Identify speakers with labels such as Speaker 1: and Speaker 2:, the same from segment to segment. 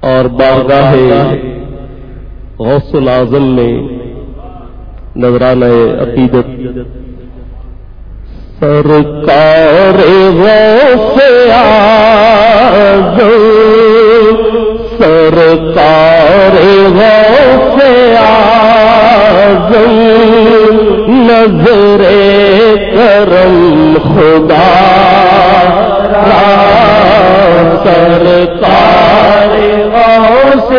Speaker 1: اور بارگاہ غوث العظم میں نذرانہ عقیدت سرکار غوث اعظم سرکار غوث اعظم نظر کرم خدا سرکار غوث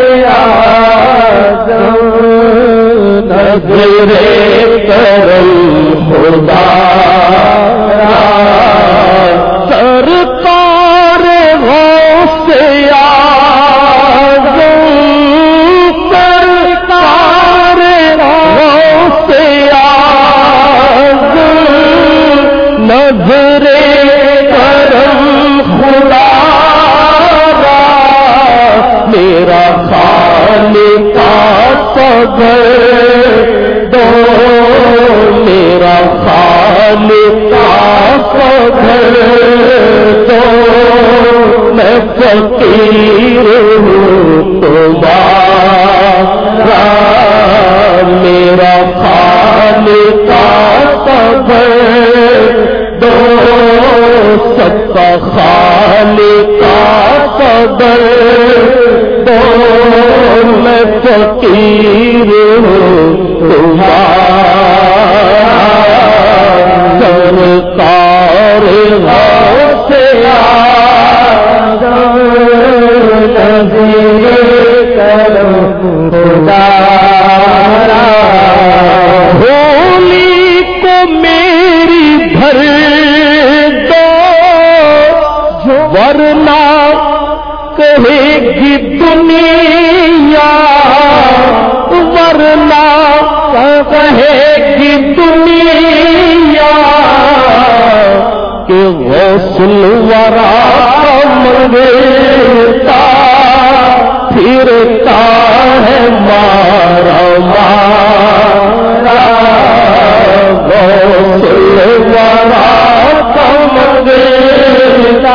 Speaker 1: اعظم نظر کرم خدا سرکار غوث اعظم سرکار غوث اعظم نظر کرم خدا میرا خالق صبر دو میرا خالق صبر دو میں فقیر ہوں تمہارا میرا خالق صبر دو سب کا خالق صبر دو میں فقیر ہوں تمہارا سرکار غوث اعظم نظر کرم خدا ہولی کو میری بھر دو ورنہ کہے گی دنیا ورنہ کہے گی دنیا کہ غوث الورا منگتا پھرتا ہے مارا مارا غوث الورا منگتا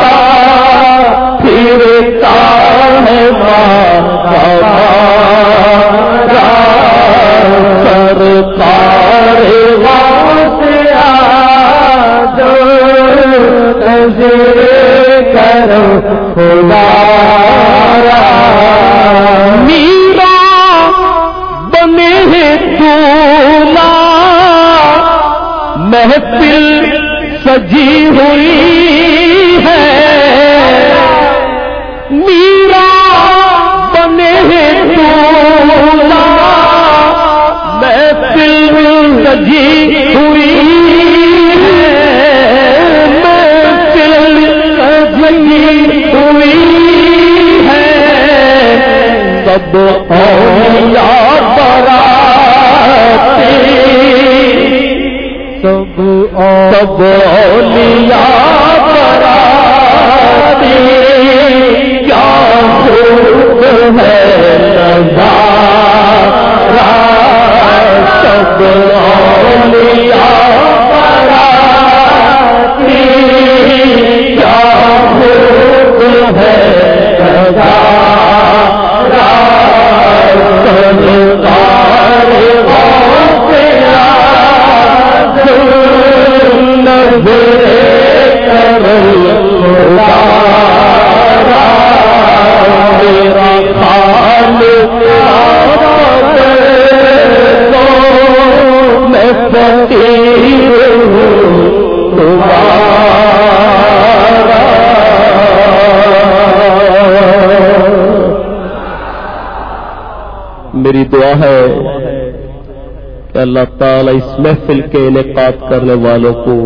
Speaker 1: پھرتا ہے مارا مارا سرکار غوث اعظم نظر کرم خدا میرا بنے دولا محفل سجی ہوئی ہے میرا بنے دولا محفل سجی ہوئی ہے محفل سجی ہوئی ہے سب اولیاء براتی سب اولیاء براتی کیا خوب ہے نظارہ سب اولیاء براتی کیا خوب ہے نظارہ سرکار غوث اعظم نظر کرم خدا میرا خالق میں فقیر ہوں تمہارا میری دعا ہے کہ اللہ تعالی اس محفل کے انعقاد کرنے والوں کو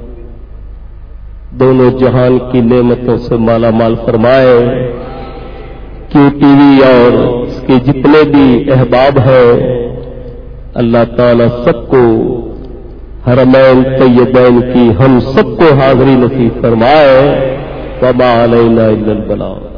Speaker 1: دونوں جہان کی نعمتوں سے مالا مال فرمائے کیو ٹی وی اور اس کے جتنے بھی احباب ہیں اللہ تعالی سب کو حرمین طیبین کی ہم سب کو حاضری نصیب فرمائے وما علینا الا البلاغ